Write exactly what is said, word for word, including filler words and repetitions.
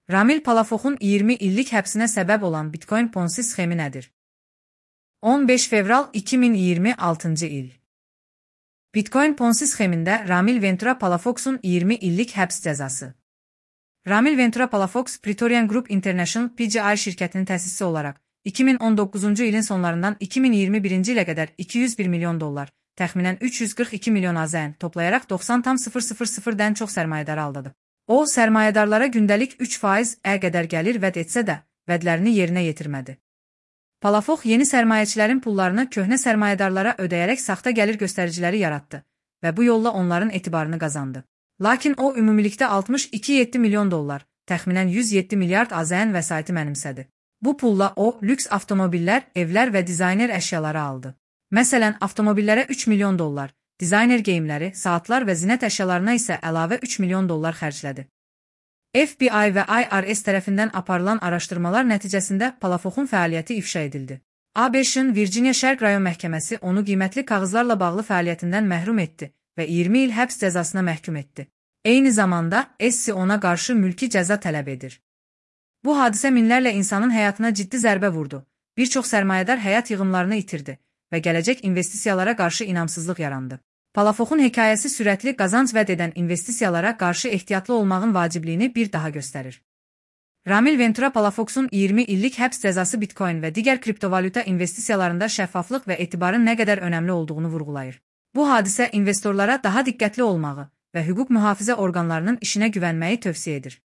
Ramil Palafoxun iyirmi illik həbsinə səbəb olan Bitcoin Ponzi sxemi nədir? on beş fevral iki min iyirmi altıncı il. Bitcoin Ponzi sxemində Ramil Ventura Palafoxun iyirmi illik həbs cəzası. Ramil Ventura Palafox, Praetorian Group International P G I şirkətinin təsisçisi olaraq iki min on doqquzuncu ilin sonlarından iki min iyirmi birinci ilə qədər iki yüz bir milyon dollar, təxminən üç yüz qırx iki milyon AZN toplayaraq doxsan tam sıfır sıfır sıfırdən çox sərmayədarı aldadıb. O, sərmayədarlara gündəlik üç faiz ə qədər gəlir vəd etsə də, vədlərini yerinə yetirmədi. Palafox yeni sərmayəçilərin pullarını köhnə sərmayədarlara ödəyərək saxta gəlir göstəriciləri yaratdı və bu yolla onların etibarını qazandı. Lakin o, ümumilikdə altmış iki milyon yeddi yüz milyon dollar, təxminən yüz yeddi milyard AZN vəsaiti mənimsədi. Bu pulla o, lüks avtomobillər, evlər və dizayner əşyaları aldı. Məsələn, avtomobillərə üç milyon dollar, dizayner geyimləri, saatlar və zinət əşyalarına isə əlavə üç milyon dollar xərclədi. F B I və I R S tərəfindən aparılan araşdırmalar nəticəsində Palafoxun fəaliyyəti ifşa edildi. A B Ş'ın Virginia Şərq rayon məhkəməsi onu qiymətli kağızlarla bağlı fəaliyyətindən məhrum etdi və iyirmi il həbs cəzasına məhkum etdi. Eyni zamanda, S C ona qarşı mülki cəza tələb edir. Bu hadisə minlərlə insanın həyatına ciddi zərbə vurdu, bir çox sərmayədar həyat yığımlarını itirdi və gələcək investisiyalara qarşı inamsızlıq yarandı. Palafoxun hekayəsi sürətli qazanc vəd edən investisiyalara qarşı ehtiyatlı olmağın vacibliyini bir daha göstərir. Ramil Ventura Palafoxun iyirmi illik həbs cəzası Bitcoin və digər kriptovalyuta investisiyalarında şəffaflıq və etibarın nə qədər önəmli olduğunu vurğulayır. Bu hadisə investorlara daha diqqətli olmağı və hüquq mühafizə orqanlarının işinə güvənməyi tövsiyə edir.